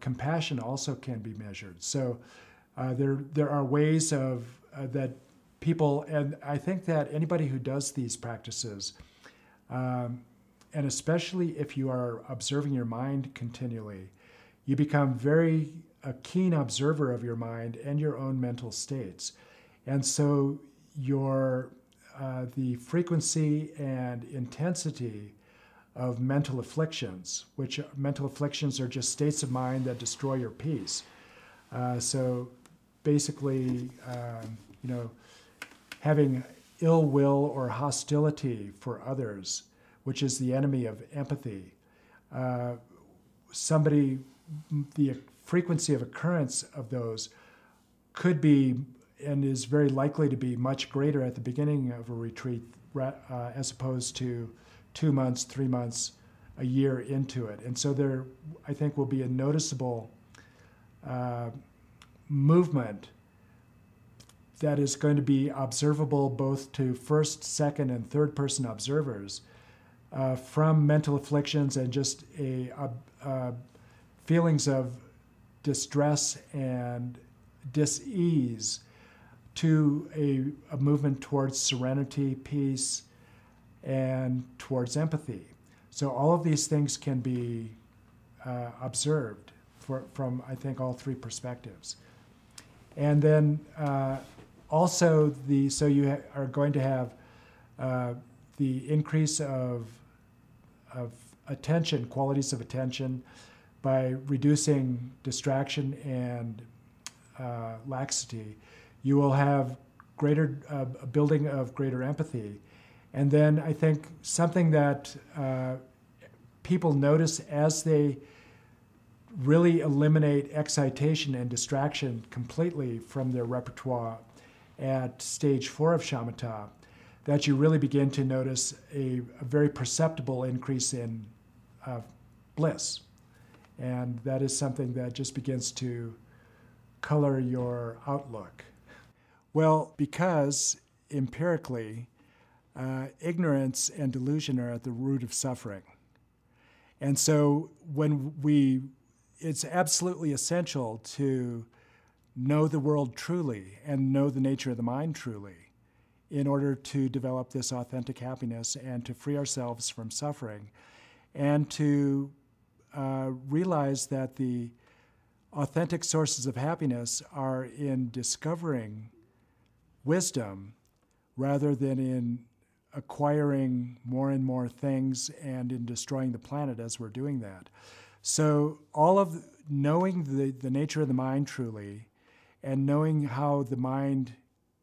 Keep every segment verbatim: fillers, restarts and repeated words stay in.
compassion also can be measured. So uh, there there are ways of uh, that people, and I think that anybody who does these practices, um, and especially if you are observing your mind continually, you become very a keen observer of your mind and your own mental states. And so your uh, the frequency and intensity of mental afflictions, which mental afflictions are just states of mind that destroy your peace. Uh, so basically, um, you know, having ill will or hostility for others, which is the enemy of empathy. Uh, somebody, the frequency of occurrence of those could be and is very likely to be much greater at the beginning of a retreat uh, as opposed to two months, three months, a year into it. And so there, I think, will be a noticeable uh, movement that is going to be observable both to first, second, and third person observers uh, from mental afflictions and just a, a, a feelings of distress and dis-ease to a, a movement towards serenity, peace, and towards empathy. So all of these things can be uh, observed for, from, I think, all three perspectives. And then uh, also, the so you ha- are going to have uh, the increase of, of attention, qualities of attention, by reducing distraction and uh, laxity. You will have greater uh, a building of greater empathy. And then I think something that uh, people notice as they really eliminate excitation and distraction completely from their repertoire at stage four of shamatha, that you really begin to notice a, a very perceptible increase in uh, bliss. And that is something that just begins to color your outlook. Well, because empirically, uh, ignorance and delusion are at the root of suffering. And so when we, it's absolutely essential to know the world truly and know the nature of the mind truly in order to develop this authentic happiness and to free ourselves from suffering and to uh, realize that the authentic sources of happiness are in discovering wisdom rather than in acquiring more and more things and in destroying the planet as we're doing that. So all of knowing the, the nature of the mind truly and knowing how the mind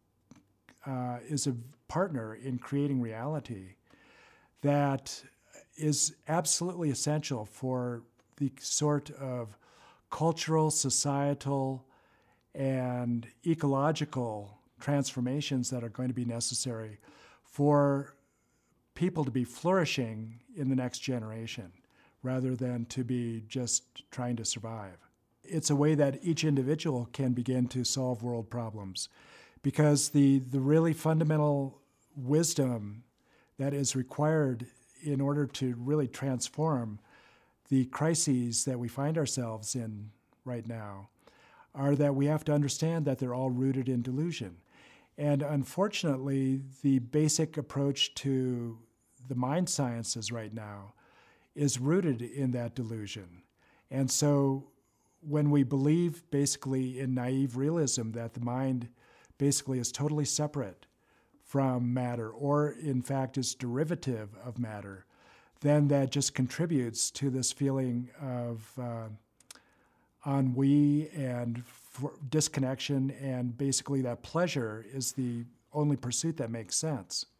uh, is a partner in creating reality, that is absolutely essential for the sort of cultural, societal, and ecological transformations that are going to be necessary for people to be flourishing in the next generation rather than to be just trying to survive. It's a way that each individual can begin to solve world problems because the, the really fundamental wisdom that is required in order to really transform the crises that we find ourselves in right now are that we have to understand that they're all rooted in delusion. And unfortunately, the basic approach to the mind sciences right now is rooted in that delusion. And so when we believe basically in naive realism that the mind basically is totally separate from matter, or in fact is derivative of matter, then that just contributes to this feeling of uh, ennui and f- disconnection, and basically that pleasure is the only pursuit that makes sense.